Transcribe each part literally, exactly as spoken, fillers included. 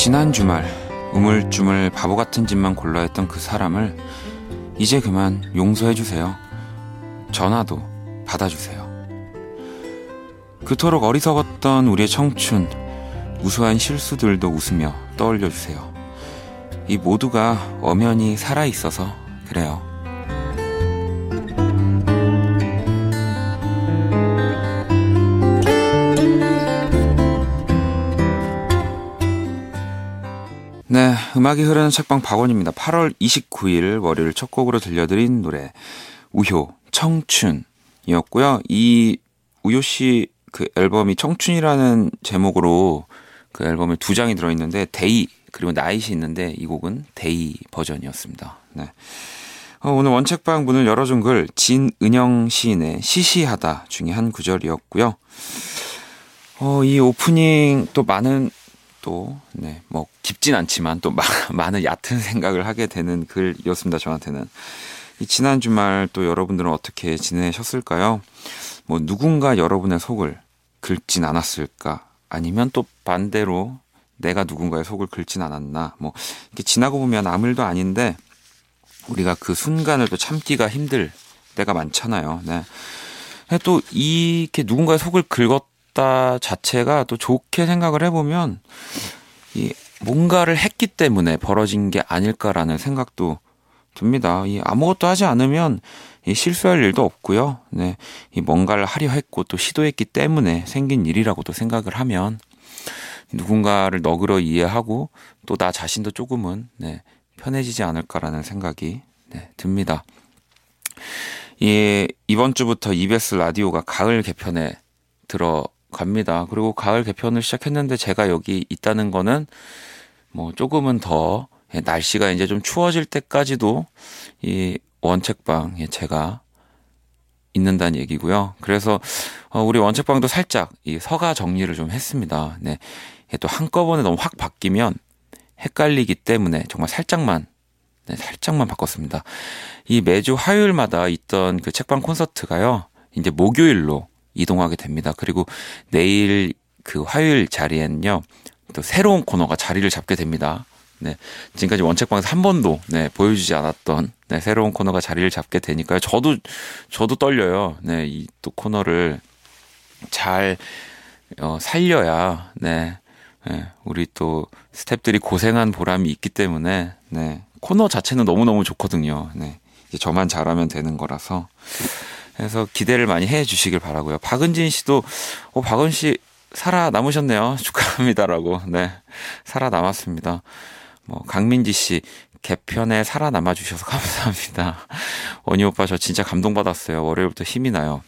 지난 주말 우물쭈물 바보 같은 짓만 골라 했던 그 사람을 이제 그만 용서해주세요. 전화도 받아주세요. 그토록 어리석었던 우리의 청춘, 우수한 실수들도 웃으며 떠올려주세요. 이 모두가 엄연히 살아있어서 그래요. 네, 음악이 흐르는 책방 박원입니다. 팔월 이십구일 월요일 첫 곡으로 들려드린 노래 우효 청춘이었고요. 이 우효 씨 그 앨범이 청춘이라는 제목으로 그 앨범에 두 장이 들어있는데 데이 그리고 나잇이 있는데 이 곡은 데이 버전이었습니다. 네. 어, 오늘 원책방 문을 열어준 글 진은영 시인의 시시하다 중에 한 구절이었고요. 어, 이 오프닝 또 많은 또, 네, 뭐, 깊진 않지만 또 마, 많은 얕은 생각을 하게 되는 글이었습니다, 저한테는. 이 지난 주말 또 여러분들은 어떻게 지내셨을까요? 뭐, 누군가 여러분의 속을 긁진 않았을까? 아니면 또 반대로 내가 누군가의 속을 긁진 않았나? 뭐, 이렇게 지나고 보면 아무 일도 아닌데, 우리가 그 순간을 또 참기가 힘들 때가 많잖아요. 네. 또, 이렇게 누군가의 속을 긁었 자체가 또 좋게 생각을 해보면 이 뭔가를 했기 때문에 벌어진 게 아닐까라는 생각도 듭니다. 이 아무것도 하지 않으면 이 실수할 일도 없고요. 네, 이 뭔가를 하려 했고 또 시도했기 때문에 생긴 일이라고도 생각을 하면 누군가를 너그러 이해하고 또 나 자신도 조금은 네, 편해지지 않을까라는 생각이 네, 듭니다. 이 이번 주부터 이비에스 라디오가 가을 개편에 들어 갑니다. 그리고 가을 개편을 시작했는데 제가 여기 있다는 거는 뭐 조금은 더 날씨가 이제 좀 추워질 때까지도 이 원책방에 제가 있는다는 얘기고요. 그래서 우리 원책방도 살짝 이 서가 정리를 좀 했습니다. 네. 또 한꺼번에 너무 확 바뀌면 헷갈리기 때문에 정말 살짝만 네, 살짝만 바꿨습니다. 이 매주 화요일마다 있던 그 책방 콘서트가요. 이제 목요일로 이동하게 됩니다. 그리고 내일 그 화요일 자리에는요, 또 새로운 코너가 자리를 잡게 됩니다. 네. 지금까지 원책방에서 한 번도, 네, 보여주지 않았던, 네, 새로운 코너가 자리를 잡게 되니까요. 저도, 저도 떨려요. 네, 이 또 코너를 잘, 어, 살려야, 네, 네, 우리 또 스태프들이 고생한 보람이 있기 때문에, 네, 코너 자체는 너무너무 좋거든요. 네. 이제 저만 잘하면 되는 거라서. 그래서 기대를 많이 해 주시길 바라고요. 박은진 씨도 어, 박은 씨 살아남으셨네요. 축하합니다라고. 네, 살아남았습니다. 뭐 강민지 씨 개편에 살아남아 주셔서 감사합니다. 원희 오빠 저 진짜 감동받았어요. 월요일부터 힘이 나요.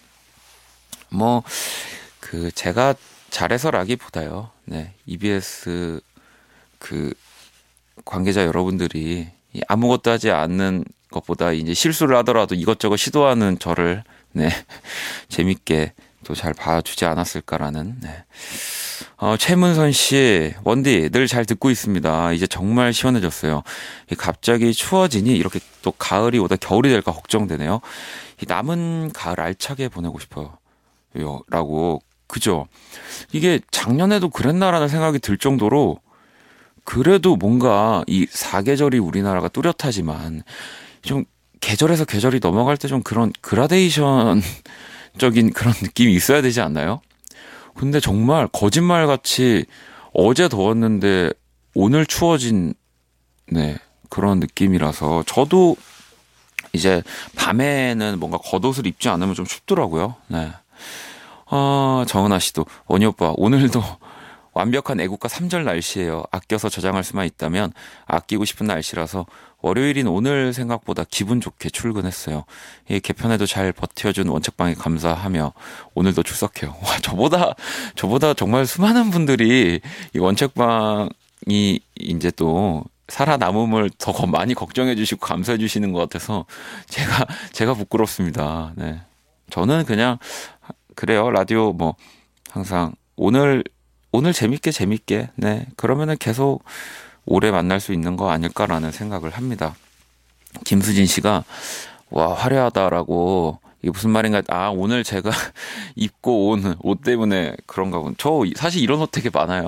뭐 그 제가 잘해서라기보다요. 네, 이비에스 그 관계자 여러분들이 아무것도 하지 않는 것보다 이제 실수를 하더라도 이것저것 시도하는 저를 네 재밌게 또 잘 봐주지 않았을까라는 네. 어, 최문선 씨 원디 늘 잘 듣고 있습니다. 이제 정말 시원해졌어요. 갑자기 추워지니 이렇게 또 가을이 오다 겨울이 될까 걱정되네요. 이 남은 가을 알차게 보내고 싶어요. 라고 그죠? 이게 작년에도 그랬나라는 생각이 들 정도로 그래도 뭔가 이 사계절이 우리나라가 뚜렷하지만 좀 계절에서 계절이 넘어갈 때 좀 그런 그라데이션적인 그런 느낌이 있어야 되지 않나요? 근데 정말 거짓말같이 어제 더웠는데 오늘 추워진 네 그런 느낌이라서 저도 이제 밤에는 뭔가 겉옷을 입지 않으면 좀 춥더라고요. 네. 어, 정은아 씨도 원희 오빠 오늘도 완벽한 애국가 삼 절 날씨예요. 아껴서 저장할 수만 있다면 아끼고 싶은 날씨라서 월요일인 오늘 생각보다 기분 좋게 출근했어요. 이 개편에도 잘 버텨준 원책방에 감사하며 오늘도 출석해요. 와, 저보다 저보다 정말 수많은 분들이 이 원책방이 이제 또 살아남음을 더 많이 걱정해 주시고 감사해 주시는 것 같아서 제가 제가 부끄럽습니다. 네. 저는 그냥 그래요. 라디오 뭐 항상 오늘 오늘 재밌게 재밌게 네 그러면은 계속 오래 만날 수 있는 거 아닐까라는 생각을 합니다. 김수진 씨가 와 화려하다라고 이게 무슨 말인가 아 오늘 제가 입고 온 옷 때문에 그런가 본. 저 사실 이런 옷 되게 많아요.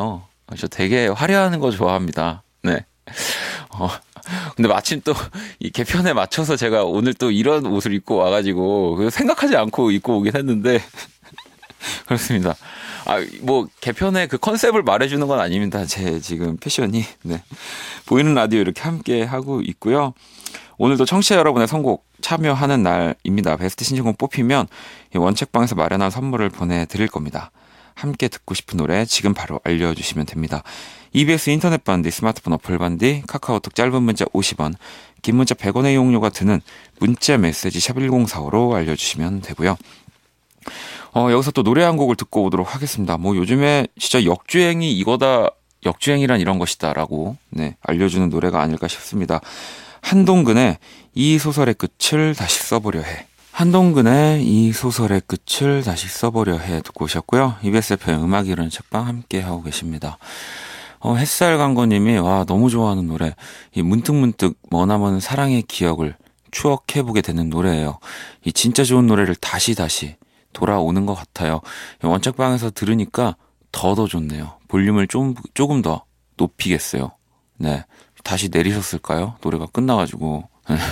저 되게 화려한 거 좋아합니다. 네. 어, 근데 마침 또 이 개편에 맞춰서 제가 오늘 또 이런 옷을 입고 와가지고 생각하지 않고 입고 오긴 했는데 그렇습니다. 아, 뭐 개편의 그 컨셉을 말해주는 건 아닙니다. 제 지금 패션이. 네. 보이는 라디오 이렇게 함께 하고 있고요. 오늘도 청취자 여러분의 선곡 참여하는 날입니다. 베스트 신청곡 뽑히면 원책방에서 마련한 선물을 보내드릴 겁니다. 함께 듣고 싶은 노래 지금 바로 알려주시면 됩니다. 이비에스 인터넷 반디, 스마트폰 어플 반디, 카카오톡 짧은 문자 오십 원, 긴 문자 백 원의 이용료가 드는 문자 메시지 샵 일공사오로 알려주시면 되고요. 어, 여기서 또 노래 한 곡을 듣고 오도록 하겠습니다. 뭐 요즘에 진짜 역주행이 이거다, 역주행이란 이런 것이다 라고 네, 알려주는 노래가 아닐까 싶습니다. 한동근의 이 소설의 끝을 다시 써보려 해. 한동근의 이 소설의 끝을 다시 써보려 해 듣고 오셨고요. 이비에스 에프엠 음악 이루는 책방 함께 하고 계십니다. 어, 햇살 광고님이 와 너무 좋아하는 노래. 이 문득문득 머나먼 사랑의 기억을 추억해보게 되는 노래예요. 이 진짜 좋은 노래를 다시 다시 돌아오는 것 같아요. 원책방에서 들으니까 더 더 좋네요. 볼륨을 좀 조금 더 높이겠어요. 네, 다시 내리셨을까요? 노래가 끝나가지고.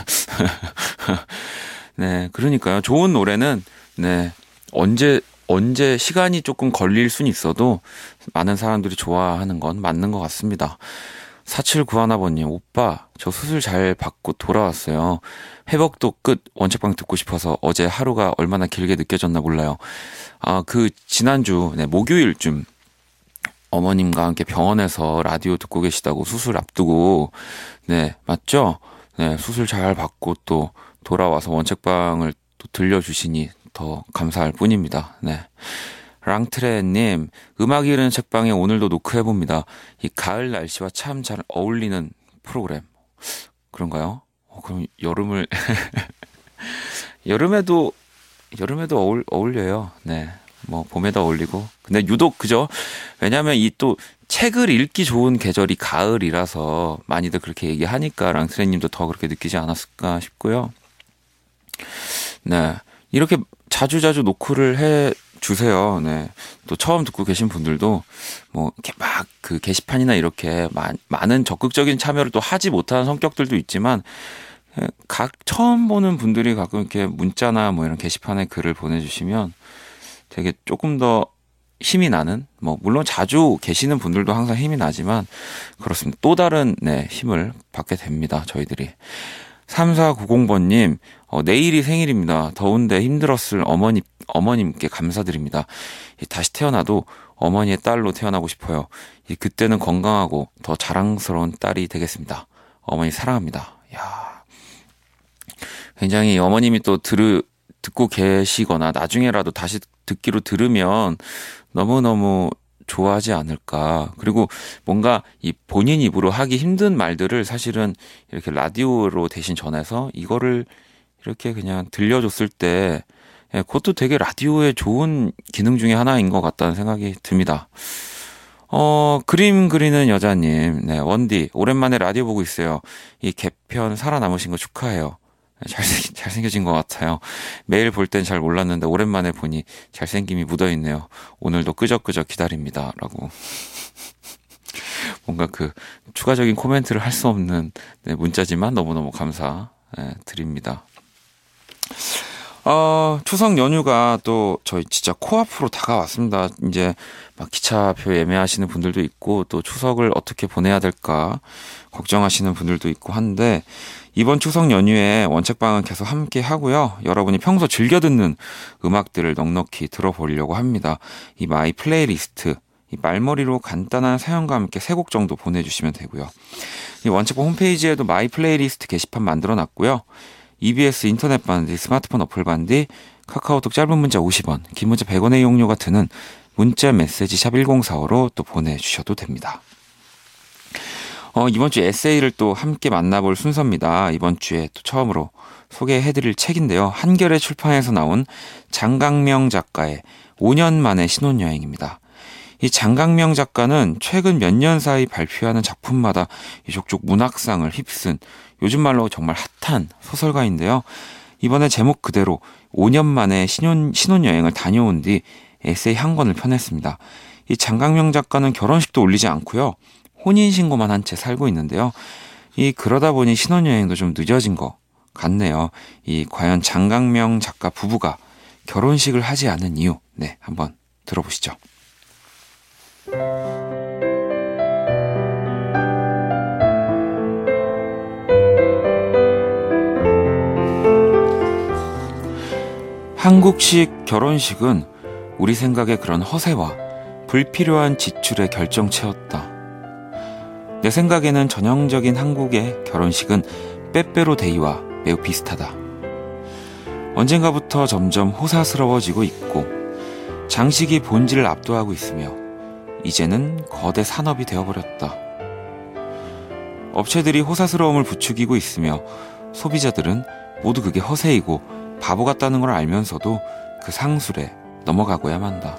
네, 그러니까요. 좋은 노래는 네 언제 언제 시간이 조금 걸릴 순 있어도 많은 사람들이 좋아하는 건 맞는 것 같습니다. 사칠구일 번님, 오빠 저 수술 잘 받고 돌아왔어요. 회복도 끝. 원책방 듣고 싶어서 어제 하루가 얼마나 길게 느껴졌나 몰라요. 아, 그 지난주 네, 목요일쯤 어머님과 함께 병원에서 라디오 듣고 계시다고 수술 앞두고 네 맞죠? 네 수술 잘 받고 또 돌아와서 원책방을 또 들려주시니 더 감사할 뿐입니다. 네. 랑트레님, 음악이 흐르는 책방에 오늘도 노크해봅니다. 이 가을 날씨와 참 잘 어울리는 프로그램. 그런가요? 어, 그럼 여름을, 여름에도, 여름에도 어울, 어울려요. 네. 뭐, 봄에도 어울리고. 근데 유독, 그죠? 왜냐면 이 또 책을 읽기 좋은 계절이 가을이라서 많이들 그렇게 얘기하니까 랑트레님도 더 그렇게 느끼지 않았을까 싶고요. 네. 이렇게 자주자주 노크를 해 주세요. 네. 또 처음 듣고 계신 분들도 뭐 이렇게 막 그 게시판이나 이렇게 마, 많은 적극적인 참여를 또 하지 못하는 성격들도 있지만 각 처음 보는 분들이 가끔 이렇게 문자나 뭐 이런 게시판에 글을 보내주시면 되게 조금 더 힘이 나는 뭐 물론 자주 계시는 분들도 항상 힘이 나지만 그렇습니다. 또 다른 네, 힘을 받게 됩니다. 저희들이. 삼사구공 번님, 어, 내일이 생일입니다. 더운데 힘들었을 어머니, 어머님께 감사드립니다. 다시 태어나도 어머니의 딸로 태어나고 싶어요. 그때는 건강하고 더 자랑스러운 딸이 되겠습니다. 어머니 사랑합니다. 야, 굉장히 어머님이 또 들으, 듣고 계시거나 나중에라도 다시 듣기로 들으면 너무너무 좋아하지 않을까. 그리고 뭔가 이 본인 입으로 하기 힘든 말들을 사실은 이렇게 라디오로 대신 전해서 이거를 이렇게 그냥 들려줬을 때 그것도 되게 라디오의 좋은 기능 중에 하나인 것 같다는 생각이 듭니다. 어, 그림 그리는 여자님, 네, 원디, 오랜만에 라디오 보고 있어요. 이 개편 살아남으신 거 축하해요. 잘생, 잘생겨진 것 같아요. 매일 볼 땐 잘 몰랐는데 오랜만에 보니 잘생김이 묻어있네요. 오늘도 끄적끄적 기다립니다. 라고. 뭔가 그 추가적인 코멘트를 할 수 없는 네, 문자지만 너무너무 감사 네, 드립니다. 어, 추석 연휴가 또 저희 진짜 코앞으로 다가왔습니다. 이제 막 기차표 예매하시는 분들도 있고 또 추석을 어떻게 보내야 될까 걱정하시는 분들도 있고 한데 이번 추석 연휴에 원책방은 계속 함께 하고요. 여러분이 평소 즐겨 듣는 음악들을 넉넉히 들어보려고 합니다. 이 마이 플레이리스트, 이 말머리로 간단한 사연과 함께 세 곡 정도 보내주시면 되고요. 이 원책방 홈페이지에도 마이 플레이리스트 게시판 만들어 놨고요. 이비에스 인터넷 반디, 스마트폰 어플 반디, 카카오톡 짧은 문자 오십 원, 긴 문자 백 원의 이용료가 드는 문자 메시지 샵 일공사오로 또 보내주셔도 됩니다. 어, 이번 주 에세이를 또 함께 만나볼 순서입니다. 이번 주에 또 처음으로 소개해드릴 책인데요. 한겨레 출판에서 나온 장강명 작가의 오 년 만의 신혼여행입니다. 이 장강명 작가는 최근 몇 년 사이 발표하는 작품마다 족족 문학상을 휩쓴 요즘 말로 정말 핫한 소설가인데요. 이번에 제목 그대로 오 년 만에 신혼, 신혼여행을 다녀온 뒤 에세이 한 권을 펴냈습니다. 이 장강명 작가는 결혼식도 올리지 않고요. 혼인신고만 한 채 살고 있는데요. 이 그러다 보니 신혼여행도 좀 늦어진 것 같네요. 이 과연 장강명 작가 부부가 결혼식을 하지 않은 이유, 네, 한번 들어보시죠. 한국식 결혼식은 우리 생각에 그런 허세와 불필요한 지출의 결정체였다. 내 생각에는 전형적인 한국의 결혼식은 빼빼로 데이와 매우 비슷하다. 언젠가부터 점점 호사스러워지고 있고 장식이 본질을 압도하고 있으며 이제는 거대 산업이 되어버렸다. 업체들이 호사스러움을 부추기고 있으며 소비자들은 모두 그게 허세이고 바보 같다는 걸 알면서도 그 상술에 넘어가고야 만다.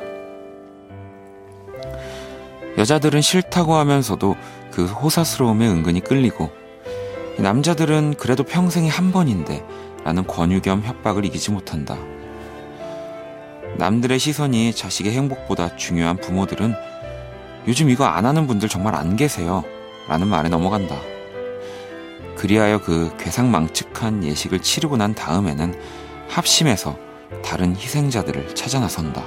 여자들은 싫다고 하면서도 그 호사스러움에 은근히 끌리고 남자들은 그래도 평생에 한 번인데 라는 권유 겸 협박을 이기지 못한다. 남들의 시선이 자식의 행복보다 중요한 부모들은 요즘 이거 안 하는 분들 정말 안 계세요 라는 말에 넘어간다. 그리하여 그 괴상망측한 예식을 치르고 난 다음에는 합심해서 다른 희생자들을 찾아 나선다.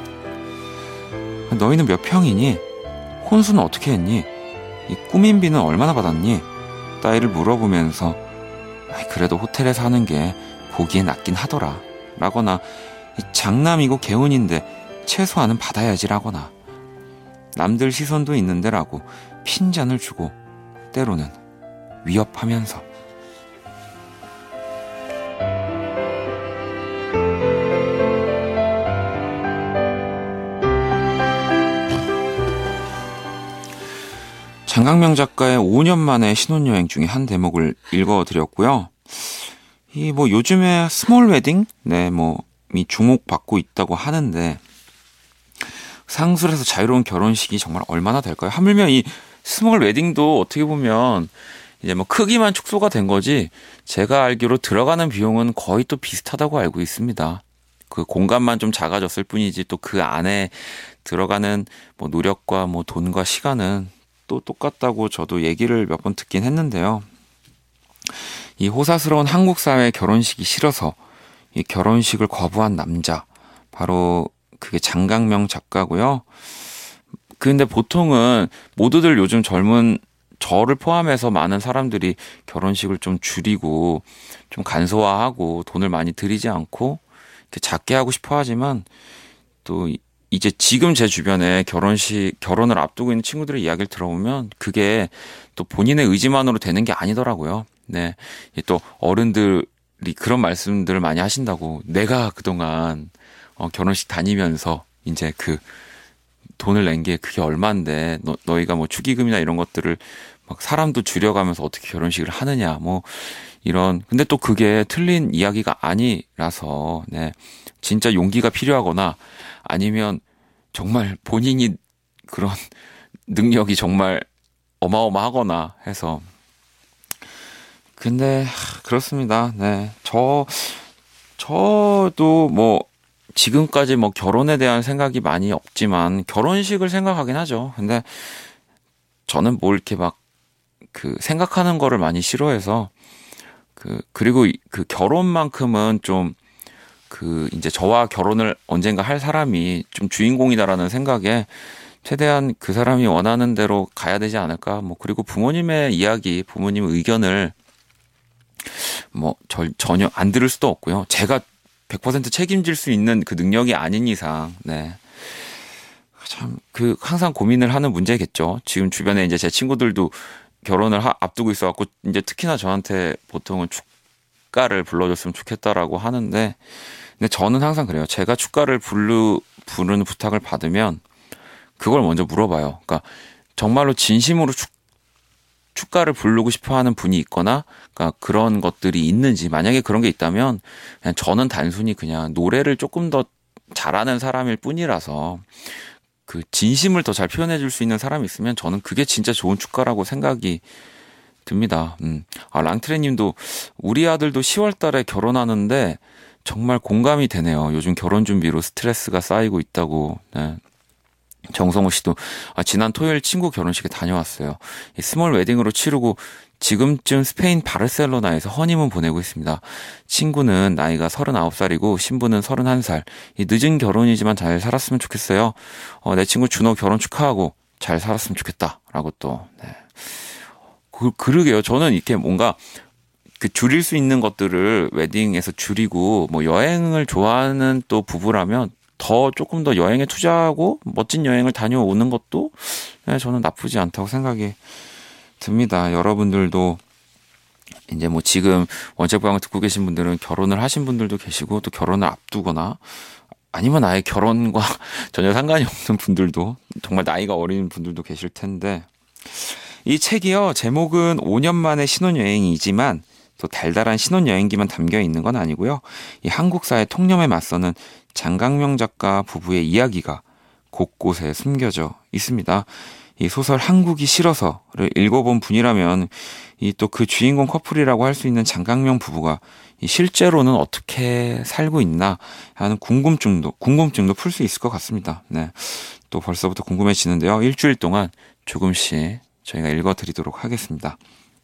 너희는 몇 평이니? 혼수는 어떻게 했니? 이 꾸민비는 얼마나 받았니? 따위를 물어보면서 그래도 호텔에서 하는 게 보기에 낫긴 하더라 라거나 장남이고 개운인데 최소한은 받아야지 라거나 남들 시선도 있는데 라고 핀잔을 주고 때로는 위협하면서 장강명 작가의 오 년 만에 신혼여행 중에 한 대목을 읽어드렸고요. 이 뭐 요즘에 스몰 웨딩? 네, 뭐, 이 주목받고 있다고 하는데, 상술에서 자유로운 결혼식이 정말 얼마나 될까요? 하물며 이 스몰 웨딩도 어떻게 보면 이제 뭐 크기만 축소가 된 거지, 제가 알기로 들어가는 비용은 거의 또 비슷하다고 알고 있습니다. 그 공간만 좀 작아졌을 뿐이지 또 그 안에 들어가는 뭐 노력과 뭐 돈과 시간은 또 똑같다고 저도 얘기를 몇 번 듣긴 했는데요. 이 호사스러운 한국 사회의 결혼식이 싫어서 이 결혼식을 거부한 남자, 바로 그게 장강명 작가고요. 근데 보통은 모두들 요즘 젊은 저를 포함해서 많은 사람들이 결혼식을 좀 줄이고 좀 간소화하고 돈을 많이 들이지 않고 이렇게 작게 하고 싶어 하지만 또 이제 지금 제 주변에 결혼식, 결혼을 앞두고 있는 친구들의 이야기를 들어보면 그게 또 본인의 의지만으로 되는 게 아니더라고요. 네. 또 어른들이 그런 말씀들을 많이 하신다고. 내가 그동안 어, 결혼식 다니면서 이제 그 돈을 낸 게 그게 얼만데 너, 너희가 뭐 축의금이나 이런 것들을 막 사람도 줄여가면서 어떻게 결혼식을 하느냐 뭐 이런. 근데 또 그게 틀린 이야기가 아니라서 네. 진짜 용기가 필요하거나 아니면 정말 본인이 그런 능력이 정말 어마어마하거나 해서. 근데 그렇습니다. 네. 저 저도 뭐 지금까지 뭐 결혼에 대한 생각이 많이 없지만 결혼식을 생각하긴 하죠. 근데 저는 뭐 이렇게 막 그 생각하는 거를 많이 싫어해서 그 그리고 그 결혼만큼은 좀 그 이제 저와 결혼을 언젠가 할 사람이 좀 주인공이다라는 생각에 최대한 그 사람이 원하는 대로 가야 되지 않을까. 뭐 그리고 부모님의 이야기, 부모님의 의견을 뭐 저, 전혀 안 들을 수도 없고요. 제가 백 퍼센트 책임질 수 있는 그 능력이 아닌 이상, 네. 참, 그, 항상 고민을 하는 문제겠죠. 지금 주변에 이제 제 친구들도 결혼을 하, 앞두고 있어갖고, 이제 특히나 저한테 보통은 축가를 불러줬으면 좋겠다라고 하는데, 근데 저는 항상 그래요. 제가 축가를 부르, 부르는 부탁을 받으면, 그걸 먼저 물어봐요. 그러니까, 정말로 진심으로 축, 축가를 부르고 싶어 하는 분이 있거나, 그러니까 그런 것들이 있는지, 만약에 그런 게 있다면, 그냥 저는 단순히 그냥 노래를 조금 더 잘하는 사람일 뿐이라서, 그 진심을 더 잘 표현해 줄 수 있는 사람이 있으면 저는 그게 진짜 좋은 축가라고 생각이 듭니다. 음. 아, 랑트레 님도 우리 아들도 시월 달에 결혼하는데 정말 공감이 되네요. 요즘 결혼 준비로 스트레스가 쌓이고 있다고. 네. 정성호 씨도 아, 지난 토요일 친구 결혼식에 다녀왔어요. 이 스몰 웨딩으로 치르고 지금쯤 스페인 바르셀로나에서 허니문 보내고 있습니다. 친구는 나이가 서른아홉 살이고 신부는 서른한 살. 이 늦은 결혼이지만 잘 살았으면 좋겠어요. 어, 내 친구 준호 결혼 축하하고 잘 살았으면 좋겠다. 라고 또. 네. 그, 그러게요. 저는 이렇게 뭔가 그 줄일 수 있는 것들을 웨딩에서 줄이고 뭐 여행을 좋아하는 또 부부라면 더 조금 더 여행에 투자하고 멋진 여행을 다녀오는 것도 네, 저는 나쁘지 않다고 생각이 듭니다. 여러분들도 이제 뭐 지금 원책방을 듣고 계신 분들은 결혼을 하신 분들도 계시고 또 결혼을 앞두거나 아니면 아예 결혼과 전혀 상관이 없는 분들도 정말 나이가 어린 분들도 계실 텐데 이 책이요. 제목은 오 년 만의 신혼여행이지만 또 달달한 신혼여행기만 담겨 있는 건 아니고요. 이 한국사의 통념에 맞서는 장강명 작가 부부의 이야기가 곳곳에 숨겨져 있습니다. 이 소설 한국이 싫어서를 읽어본 분이라면 이 또 그 주인공 커플이라고 할 수 있는 장강명 부부가 이 실제로는 어떻게 살고 있나 하는 궁금증도 궁금증도 풀 수 있을 것 같습니다. 네, 또 벌써부터 궁금해지는데요. 일주일 동안 조금씩 저희가 읽어드리도록 하겠습니다.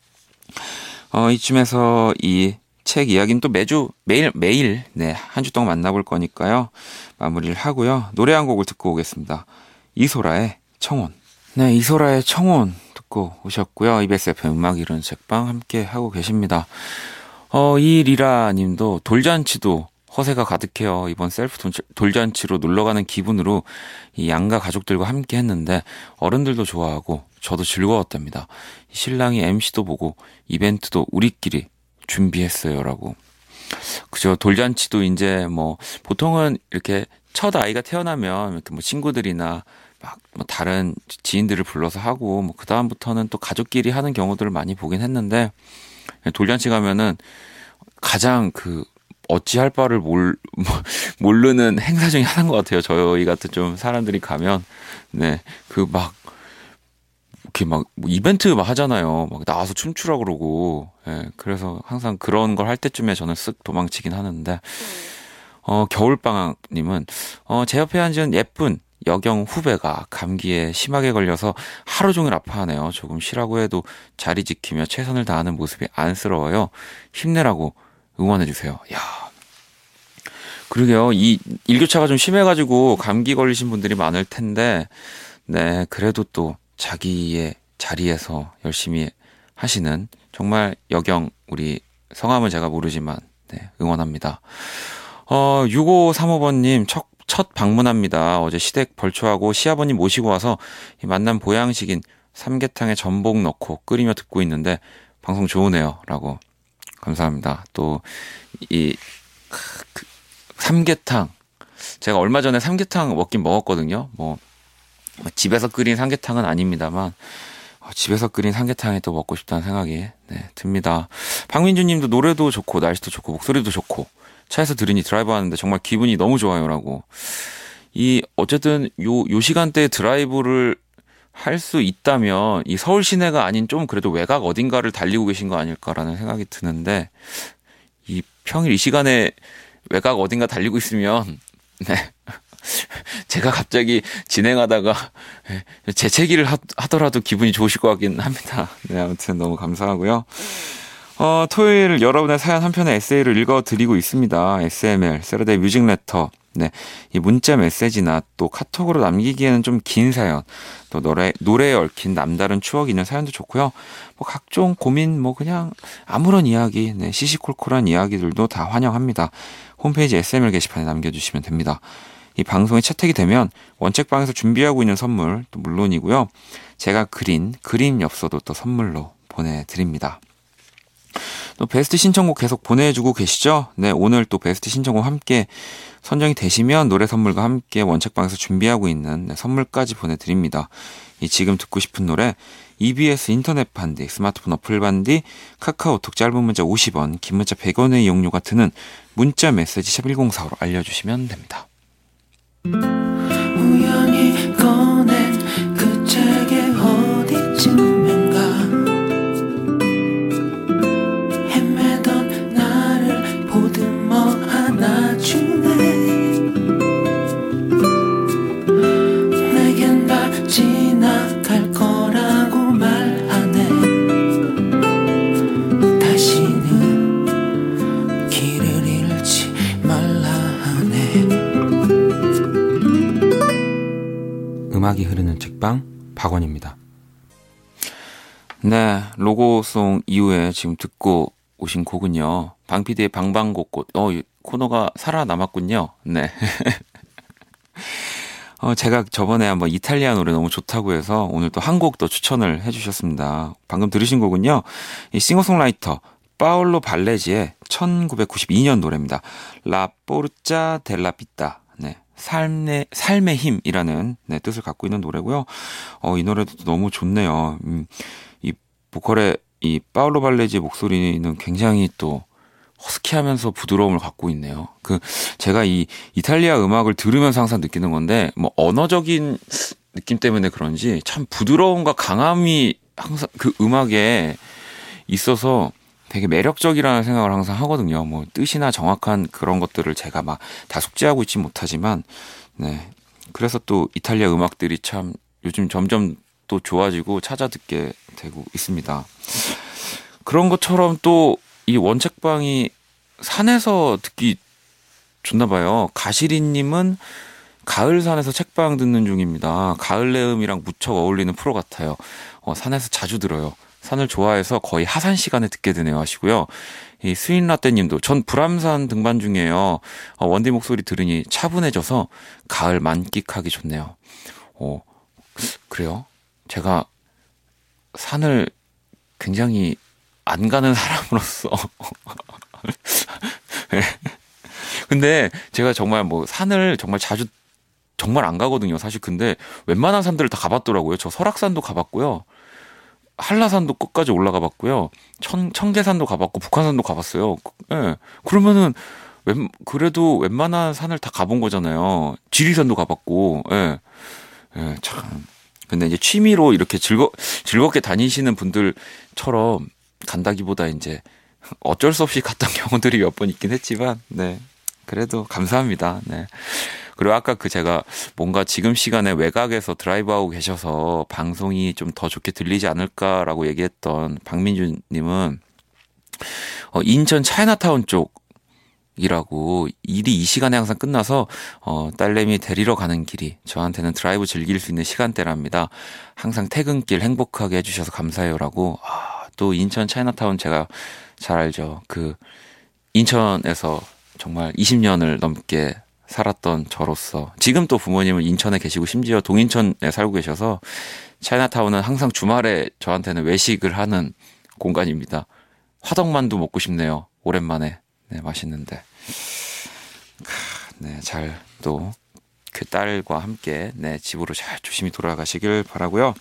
어, 이쯤에서 이 책 이야기는 또 매주 매일 매일 네, 한 주 동안 만나볼 거니까요. 마무리를 하고요. 노래 한 곡을 듣고 오겠습니다. 이소라의 청혼. 네, 이소라의 청혼 듣고 오셨고요. 이비에스 에프엠 음악 이론 책방 함께 하고 계십니다. 어, 이 리라 님도 돌잔치도 허세가 가득해요. 이번 셀프 돌잔치로 놀러가는 기분으로 이 양가 가족들과 함께 했는데 어른들도 좋아하고 저도 즐거웠답니다. 신랑이 엠시도 보고 이벤트도 우리끼리 준비했어요라고. 그죠. 돌잔치도 이제 뭐 보통은 이렇게 첫 아이가 태어나면 이렇게 뭐 친구들이나 막 뭐 다른 지인들을 불러서 하고 뭐 그 다음부터는 또 가족끼리 하는 경우들을 많이 보긴 했는데 돌잔치 가면은 가장 그 어찌할 바를 몰, 모르는 행사 중에 하나인 것 같아요. 저희 같은 좀 사람들이 가면 네 그 막 이렇게 막 이벤트 막 하잖아요. 막 나와서 춤추라 그러고 예, 그래서 항상 그런 걸 할 때쯤에 저는 쓱 도망치긴 하는데 어 겨울방학님은 어 제 옆에 앉은 예쁜 여경 후배가 감기에 심하게 걸려서 하루 종일 아파하네요. 조금 쉬라고 해도 자리 지키며 최선을 다하는 모습이 안쓰러워요. 힘내라고 응원해주세요. 야, 그러게요. 이 일교차가 좀 심해가지고 감기 걸리신 분들이 많을 텐데, 네, 그래도 또 자기의 자리에서 열심히 하시는 정말 여경 우리 성함은 제가 모르지만 네, 응원합니다. 어, 육오삼오 번님 첫 첫 방문합니다. 어제 시댁 벌초하고 시아버님 모시고 와서 이 만난 보양식인 삼계탕에 전복 넣고 끓이며 듣고 있는데 방송 좋으네요. 라고. 감사합니다. 또, 이, 그, 삼계탕. 제가 얼마 전에 삼계탕 먹긴 먹었거든요. 뭐, 집에서 끓인 삼계탕은 아닙니다만, 집에서 끓인 삼계탕이 또 먹고 싶다는 생각이 네, 듭니다. 박민주 님도 노래도 좋고, 날씨도 좋고, 목소리도 좋고, 차에서 들으니 드라이브 하는데 정말 기분이 너무 좋아요라고. 이 어쨌든 요 요 시간대에 드라이브를 할 수 있다면 이 서울 시내가 아닌 좀 그래도 외곽 어딘가를 달리고 계신 거 아닐까라는 생각이 드는데 이 평일 이 시간에 외곽 어딘가 달리고 있으면 네. 제가 갑자기 진행하다가 재채기를 하, 하더라도 기분이 좋으실 것 같긴 합니다. 네, 아무튼 너무 감사하고요. 어, 토요일 여러분의 사연 한 편의 에세이를 읽어드리고 있습니다. 에스엠엘, 세러데이 뮤직 레터. 네. 이 문자 메시지나 또 카톡으로 남기기에는 좀 긴 사연, 또 노래, 노래에 얽힌 남다른 추억이 있는 사연도 좋고요. 뭐 각종 고민, 뭐 그냥 아무런 이야기, 네. 시시콜콜한 이야기들도 다 환영합니다. 홈페이지 에스엠엘 게시판에 남겨주시면 됩니다. 이 방송에 채택이 되면 원책방에서 준비하고 있는 선물, 또 물론이고요. 제가 그린 그림 엽서도 또 선물로 보내드립니다. 또 베스트 신청곡 계속 보내주고 계시죠? 네, 오늘 또 베스트 신청곡 함께 선정이 되시면 노래 선물과 함께 원책방에서 준비하고 있는 네, 선물까지 보내드립니다. 이 지금 듣고 싶은 노래 이비에스 인터넷 반디, 스마트폰 어플 반디, 카카오톡 짧은 문자 오십 원, 긴 문자 백 원의 이용료가 드는 문자 메시지 샵 일공사오로 알려주시면 됩니다. 우연히 꺼낸 그 책의 어디쯤인가 헤매던 나를 보듬어 안아주네 내겐 음악이 흐르는 책방 박원입니다. 네, 로고송 이후에 지금 듣고 오신 곡은요, 방피디의 방방곡곡. 어, 코너가 살아남았군요. 네. 어, 제가 저번에 한번 이탈리아 노래 너무 좋다고 해서 오늘 또 한 곡 더 추천을 해주셨습니다. 방금 들으신 곡은요, 이 싱어송라이터 파올로 발레지의 천구백구십이 년 노래입니다. 라 포르자 델라 비타. 네. 삶의, 삶의 힘이라는, 네, 뜻을 갖고 있는 노래고요. 어, 이 노래도 너무 좋네요. 음, 이 보컬의 이 파올로 발레지의 목소리는 굉장히 또 허스키하면서 부드러움을 갖고 있네요. 그 제가 이 이탈리아 음악을 들으면서 항상 느끼는 건데, 뭐 언어적인 느낌 때문에 그런지 참 부드러움과 강함이 항상 그 음악에 있어서 되게 매력적이라는 생각을 항상 하거든요. 뭐 뜻이나 정확한 그런 것들을 제가 막 다 숙지하고 있지 못하지만, 네, 그래서 또 이탈리아 음악들이 참 요즘 점점 또 좋아지고 찾아 듣게 되고 있습니다. 그런 것처럼 또 이 원책방이 산에서 듣기 좋나 봐요. 가시리님은 가을산에서 책방 듣는 중입니다. 가을 내음이랑 무척 어울리는 프로 같아요. 어, 산에서 자주 들어요. 산을 좋아해서 거의 하산 시간에 듣게 되네요 하시고요. 이 스윈라떼님도 전 불암산 등반 중이에요. 어, 원디 목소리 들으니 차분해져서 가을 만끽하기 좋네요. 어, 그래요? 제가 산을 굉장히 안 가는 사람으로서 근데 제가 정말 뭐 산을 정말 자주 정말 안 가거든요 사실. 근데 웬만한 산들을 다 가봤더라고요. 저 설악산도 가봤고요, 한라산도 끝까지 올라가 봤고요, 청, 청계산도 가봤고 북한산도 가봤어요. 예. 그러면은 웬, 그래도 웬만한 산을 다 가본 거잖아요. 지리산도 가봤고. 예. 예, 참. 근데 이제 취미로 이렇게 즐거, 즐겁게 다니시는 분들처럼 간다기보다 이제 어쩔 수 없이 갔던 경우들이 몇 번 있긴 했지만, 네, 그래도 감사합니다. 네. 그리고 아까 그 제가 뭔가 지금 시간에 외곽에서 드라이브하고 계셔서 방송이 좀 더 좋게 들리지 않을까라고 얘기했던 박민주님은 어, 인천 차이나타운 쪽이라고, 일이 이 시간에 항상 끝나서 어, 딸내미 데리러 가는 길이 저한테는 드라이브 즐길 수 있는 시간대랍니다. 항상 퇴근길 행복하게 해주셔서 감사해요라고. 아, 또 인천 차이나타운 제가 잘 알죠. 그 인천에서 정말 이십 년을 넘게 살았던 저로서, 지금 또 부모님은 인천에 계시고 심지어 동인천에 살고 계셔서 차이나타운은 항상 주말에 저한테는 외식을 하는 공간입니다. 화덕만두 먹고 싶네요. 오랜만에. 네, 맛있는데. 네, 잘 또 그 딸과 함께, 네, 집으로 잘 조심히 돌아가시길 바라고요.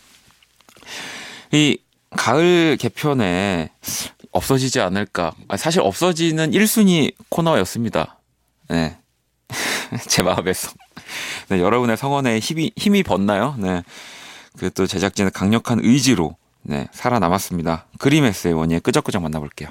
이 가을 개편에 없어지지 않을까. 사실 없어지는 일 순위 코너였습니다. 네. 제 마음에서. 네, 여러분의 성원에 힘이, 힘이 벗나요? 네. 그 또 제작진의 강력한 의지로, 네, 살아남았습니다. 그림 에세이 원희의 끄적끄적 만나볼게요.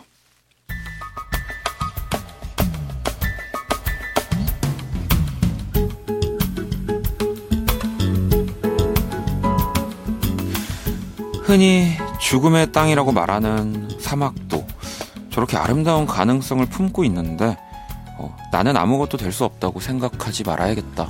흔히 죽음의 땅이라고 말하는 사막도 저렇게 아름다운 가능성을 품고 있는데, 어, 나는 아무것도 될 수 없다고 생각하지 말아야겠다.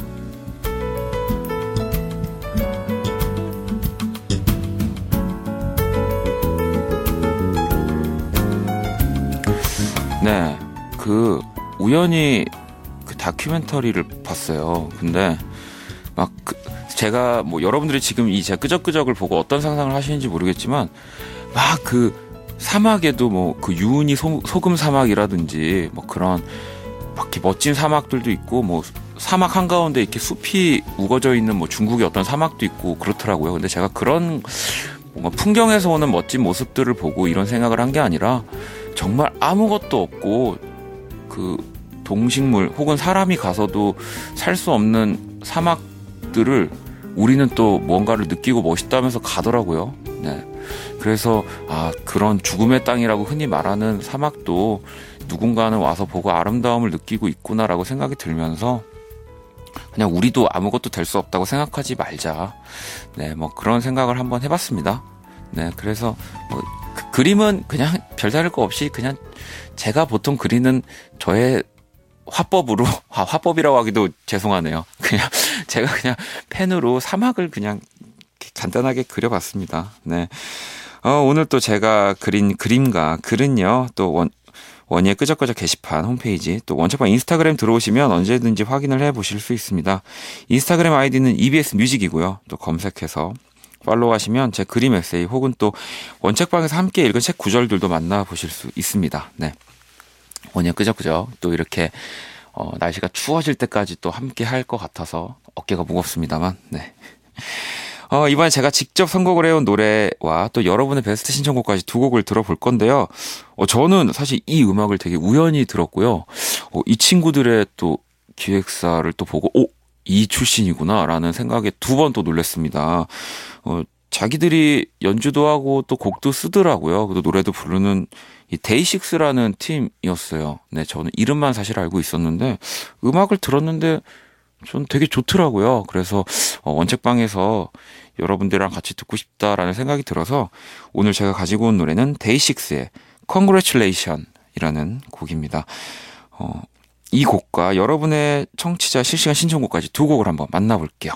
네, 그 우연히 그 다큐멘터리를 봤어요. 근데 막 그 제가 뭐 여러분들이 지금 이 제 끄적끄적을 보고 어떤 상상을 하시는지 모르겠지만, 막 그 사막에도 뭐 그 유은이 소, 소금 사막이라든지 뭐 그런 막 이렇게 멋진 사막들도 있고, 뭐 사막 한가운데 이렇게 숲이 우거져 있는 뭐 중국의 어떤 사막도 있고 그렇더라고요. 근데 제가 그런 뭔가 풍경에서 오는 멋진 모습들을 보고 이런 생각을 한 게 아니라, 정말 아무것도 없고 그 동식물 혹은 사람이 가서도 살 수 없는 사막들을 우리는 또 뭔가를 느끼고 멋있다면서 가더라고요. 네. 그래서 아, 그런 죽음의 땅이라고 흔히 말하는 사막도 누군가는 와서 보고 아름다움을 느끼고 있구나라고 생각이 들면서, 그냥 우리도 아무것도 될 수 없다고 생각하지 말자. 네, 뭐 그런 생각을 한번 해봤습니다. 네, 그래서 뭐 그 그림은 그냥 별다를 거 없이 그냥 제가 보통 그리는 저의 화법으로, 아, 화법이라고 하기도 죄송하네요. 그냥 제가 그냥 펜으로 사막을 그냥 간단하게 그려봤습니다. 네. 어, 오늘 또 제가 그린 그림과 글은요, 또 원, 원예 끄적끄적 게시판 홈페이지, 또 원책방 인스타그램 들어오시면 언제든지 확인을 해 보실 수 있습니다. 인스타그램 아이디는 이비에스 뮤직이고요. 또 검색해서 팔로우 하시면 제 그림 에세이 혹은 또 원책방에서 함께 읽은 책 구절들도 만나보실 수 있습니다. 네. 원예 끄적끄적 또 이렇게 어, 날씨가 추워질 때까지 또 함께 할 것 같아서 어깨가 무겁습니다만, 네. 어, 이번에 제가 직접 선곡을 해온 노래와 또 여러분의 베스트 신청곡까지 두 곡을 들어볼 건데요. 어, 저는 사실 이 음악을 되게 우연히 들었고요. 어, 이 친구들의 또 기획사를 또 보고, 오, 이 출신이구나 라는 생각에 두 번 또 놀랐습니다. 어, 자기들이 연주도 하고 또 곡도 쓰더라고요. 그리고 노래도 부르는 이 데이식스라는 팀이었어요. 네, 저는 이름만 사실 알고 있었는데 음악을 들었는데 전 되게 좋더라고요. 그래서 원책방에서 여러분들이랑 같이 듣고 싶다라는 생각이 들어서 오늘 제가 가지고 온 노래는 데이식스의 Congratulation 이라는 곡입니다. 어, 이 곡과 여러분의 청취자 실시간 신청곡까지 두 곡을 한번 만나볼게요.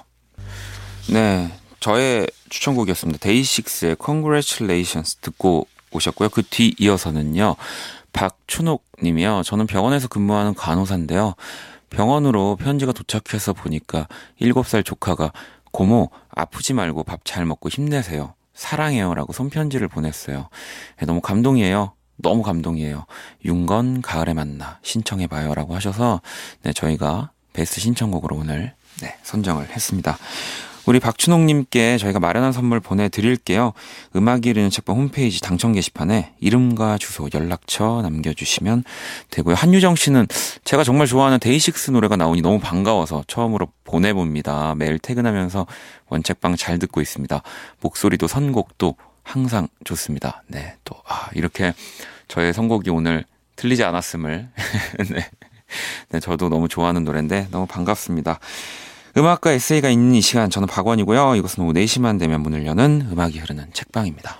네, 저의 추천곡이었습니다. 데이식스의 Congratulations 듣고 오셨고요. 그 뒤 이어서는요, 박춘옥 님이요. 저는 병원에서 근무하는 간호사인데요. 병원으로 편지가 도착해서 보니까 일곱 살 조카가 고모 아프지 말고 밥 잘 먹고 힘내세요. 사랑해요 라고 손편지를 보냈어요. 네, 너무 감동이에요. 너무 감동이에요. 윤건 가을에 만나 신청해봐요 라고 하셔서 네, 저희가 베스트 신청곡으로 오늘 네, 선정을 했습니다. 우리 박춘옥님께 저희가 마련한 선물 보내드릴게요. 음악이 흐르는 책방 홈페이지 당첨 게시판에 이름과 주소, 연락처 남겨주시면 되고요. 한유정 씨는 제가 정말 좋아하는 데이식스 노래가 나오니 너무 반가워서 처음으로 보내봅니다. 매일 퇴근하면서 원책방 잘 듣고 있습니다. 목소리도 선곡도 항상 좋습니다. 네, 또 아, 이렇게 저의 선곡이 오늘 틀리지 않았음을 네. 네, 저도 너무 좋아하는 노래인데 너무 반갑습니다. 음악과 에세이가 있는 이 시간, 저는 박원이고요. 이것은 오후 네 시만 되면 문을 여는 음악이 흐르는 책방입니다.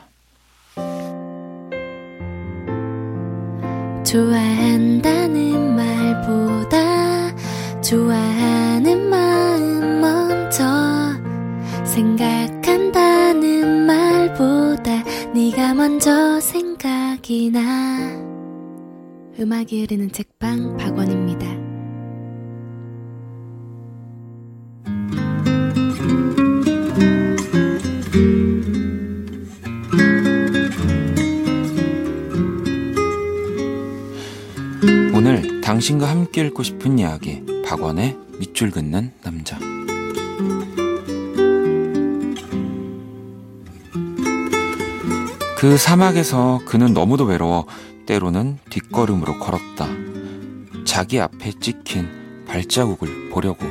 좋아한다는 말보다 좋아하는 마음 먼저 생각한다는 말보다 네가 먼저 생각이 나. 음악이 흐르는 책방 박원입니다. 오늘 당신과 함께 읽고 싶은 이야기, 박원의 밑줄 긋는 남자. 그 사막에서 그는 너무도 외로워 때로는 뒷걸음으로 걸었다. 자기 앞에 찍힌 발자국을 보려고.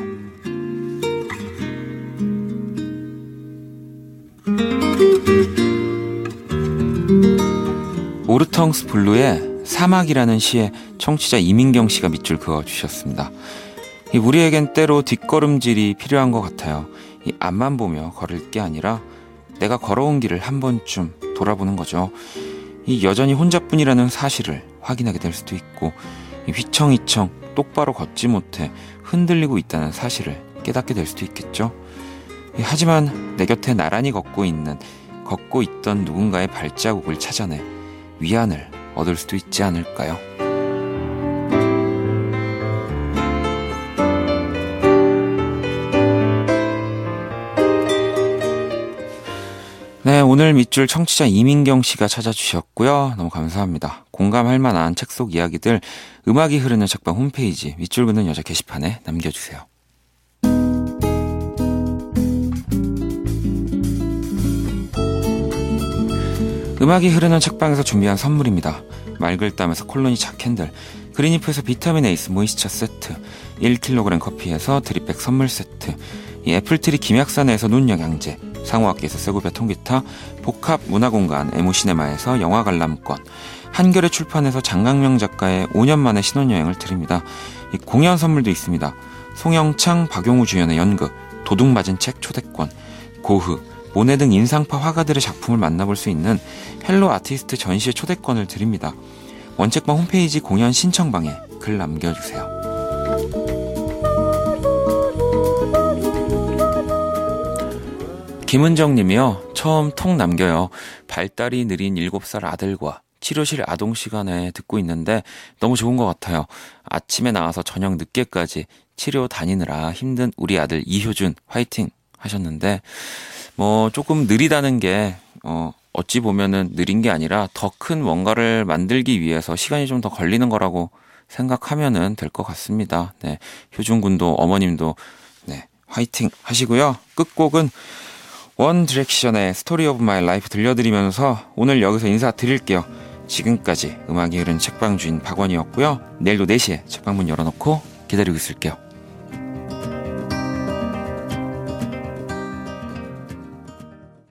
오르텅스 블루의 사막이라는 시에 청취자 이민경 씨가 밑줄 그어주셨습니다. 이 우리에겐 때로 뒷걸음질이 필요한 것 같아요. 이 앞만 보며 걸을 게 아니라 내가 걸어온 길을 한 번쯤 돌아보는 거죠. 이 여전히 혼자뿐이라는 사실을 확인하게 될 수도 있고, 이 휘청휘청 똑바로 걷지 못해 흔들리고 있다는 사실을 깨닫게 될 수도 있겠죠. 이 하지만 내 곁에 나란히 걷고 있는, 걷고 있던 누군가의 발자국을 찾아내 위안을 얻을 수도 있지 않을까요? 네, 오늘 밑줄 청취자 이민경 씨가 찾아주셨고요. 너무 감사합니다. 공감할 만한 책 속 이야기들 음악이 흐르는 책방 홈페이지 밑줄 긋는 여자 게시판에 남겨주세요. 음악이 흐르는 책방에서 준비한 선물입니다. 맑을 땀에서 콜로니 자캔들, 그린이프에서 비타민 에이스 모이스처 세트, 일 킬로그램 커피에서 드립백 선물 세트, 이 애플트리 김약산에서 눈 영양제, 상호학기에서 세고베 통기타, 복합 문화공간 에모시네마에서 영화 관람권, 한겨레 출판에서 장강명 작가의 오 년 만에 신혼여행을 드립니다. 이 공연 선물도 있습니다. 송영창, 박용우 주연의 연극, 도둑맞은 책 초대권, 고흐, 모네 등 인상파 화가들의 작품을 만나볼 수 있는 헬로 아티스트 전시회 초대권을 드립니다. 원책방 홈페이지 공연 신청방에 글 남겨주세요. 김은정 님이요. 처음 톡 남겨요. 발달이 느린 일곱 살 아들과 치료실 아동 시간에 듣고 있는데 너무 좋은 것 같아요. 아침에 나와서 저녁 늦게까지 치료 다니느라 힘든 우리 아들 이효준 화이팅 하셨는데, 뭐 조금 느리다는 게 어, 어찌 보면은 느린 게 아니라 더 큰 뭔가를 만들기 위해서 시간이 좀 더 걸리는 거라고 생각하면은 될 것 같습니다. 네, 효준 군도 어머님도 네, 화이팅 하시고요. 끝곡은 원 디렉션의 스토리 오브 마이 라이프 들려드리면서 오늘 여기서 인사드릴게요. 지금까지 음악이 흐른 책방주인 박원이었고요. 내일도 네 시에 책방문 열어놓고 기다리고 있을게요.